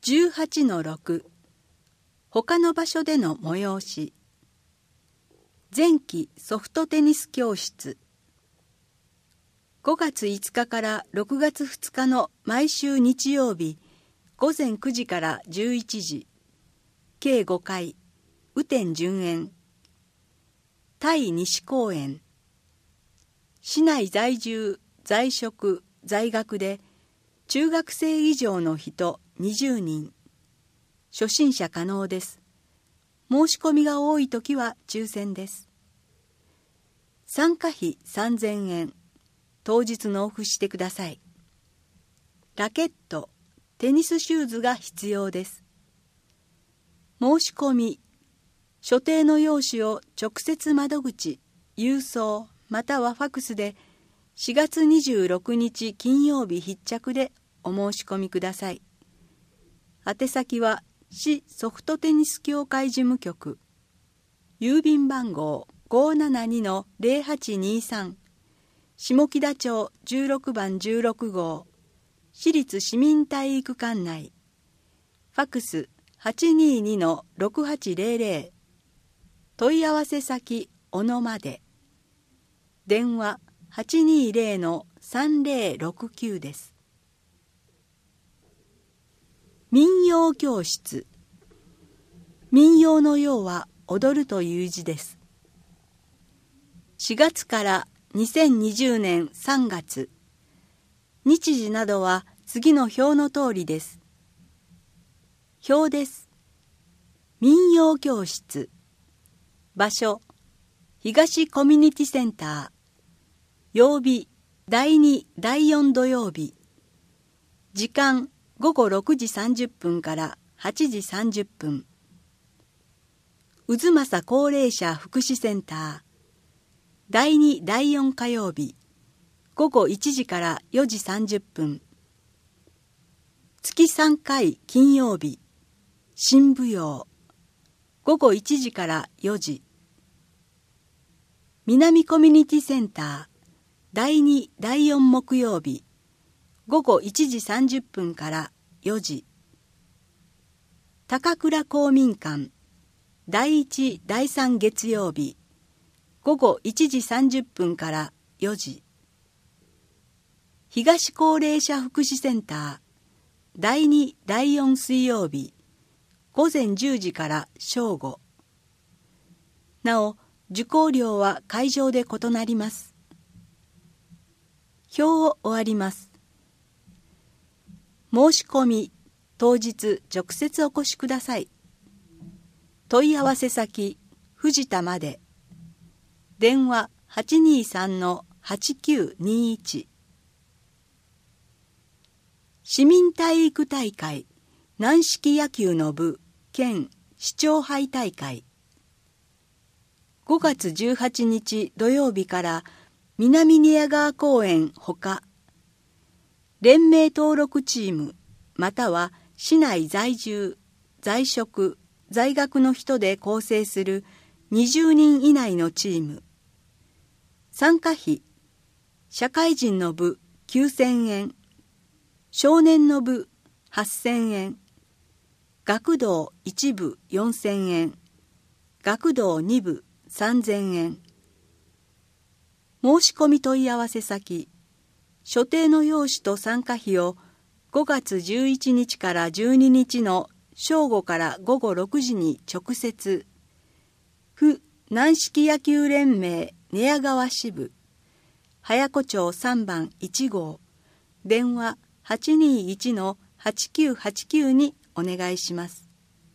18-6 他の場所での催し。前期ソフトテニス教室。5月5日から6月2日の毎週日曜日午前9時から11時、計5回、雨天順延。対西公園。市内在住、在職、在学で中学生以上の人20人。初心者可能です。申し込みが多いときは抽選です。参加費3000円。当日納付してください。ラケット、テニスシューズが必要です。申し込み、所定の用紙を直接窓口、郵送またはファクスで4月26日金曜日必着でお申し込みください。宛先は市ソフトテニス協会事務局、郵便番号 572-0823、下北町16番16号、市立市民体育館内。ファクス 822-6800。問い合わせ先小野まで。電話 820-3069 です。民謡教室。民謡の謡は踊るという字です。4月から2020年3月。日時などは次の表の通りです。表です。民謡教室。場所、東コミュニティセンター。曜日、第2、第4土曜日。時間、午後6時30分から8時30分。渦政高齢者福祉センター。第2、第4火曜日。午後1時から4時30分。月3回金曜日。新舞踊。午後1時から4時。南コミュニティセンター。第2、第4木曜日。午後1時30分から4時。高倉公民館。第1、第3月曜日。午後1時30分から4時。東高齢者福祉センター。第2、第4水曜日。午前10時から正午。なお、受講料は会場で異なります。表を終わります。申し込み、当日直接お越しください。問い合わせ先、藤田まで。電話 823-8921。市民体育大会軟式野球の部兼市長杯大会。5月18日土曜日から南寝屋川公園ほか、連盟登録チームまたは市内在住、在職、在学の人で構成する20人以内のチーム。参加費、社会人の部9000円、少年の部8000円、学童1部4000円、学童2部3000円。申し込み問い合わせ先、所定の用紙と参加費を5月11日から12日の正午から午後6時に直接、府軟式野球連盟寝屋川支部、早子町3番1号、電話 821-8989 にお願いします。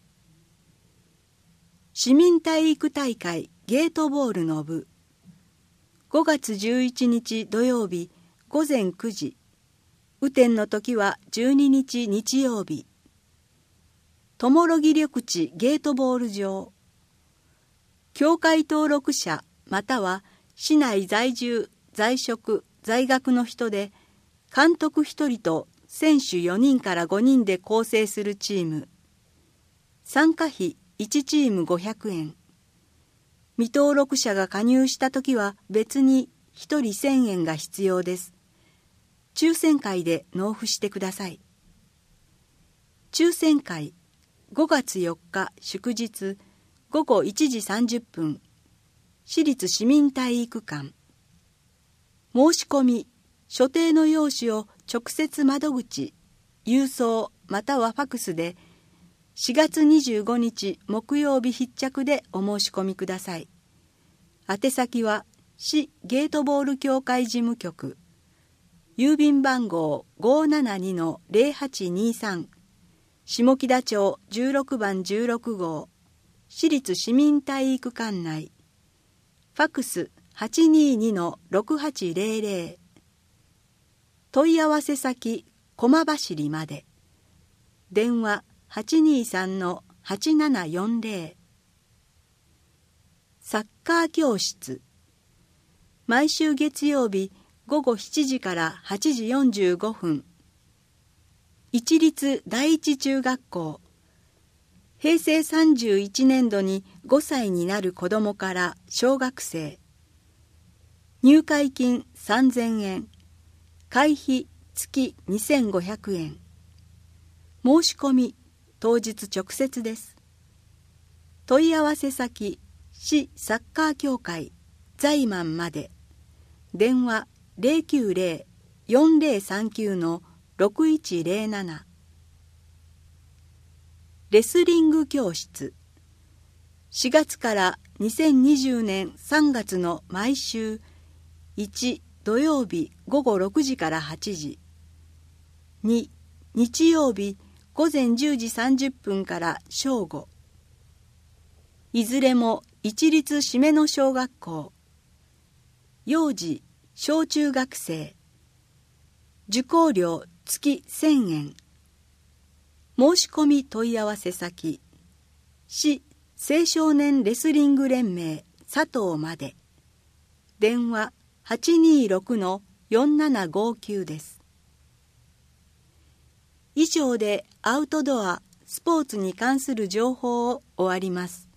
市民体育大会ゲートボールの部。5月11日土曜日午前9時。雨天の時は12日日曜日。友呂木緑地ゲートボール場。協会登録者または市内在住、在職、在学の人で監督1人と選手4人から5人で構成するチーム。参加費1チーム500円。未登録者が加入したときは別に1人1000円が必要です。抽選会で納付してください。 抽選会5月4日祝日午後1時30分市立市民体育館。申し込み、所定の用紙を直接窓口、郵送またはファクスで4月25日木曜日必着でお申し込みください。宛先は市ゲートボール協会事務局、郵便番号 572-0823 下北町16番16号市立市民体育館内。ファクス 822-6800。 問い合わせ先駒走まで。電話 823-8740。 サッカー教室。毎週月曜日午後7時から8時45分。一律第一中学校。平成31年度に5歳になる子どもから小学生。入会金3000円。会費月2500円。申し込み当日直接です。問い合わせ先市サッカー協会在満まで。電話 090-4039-6107。レスリング教室。4月から2020年3月の毎週1土曜日午後6時から8時、2日曜日午前10時30分から正午。いずれも一律締めの小学校。幼児小中学生。受講料月1000円。申し込み問い合わせ先市青少年レスリング連盟佐藤まで。電話 826-4759 です。以上でアウトドアスポーツに関する情報を終わります。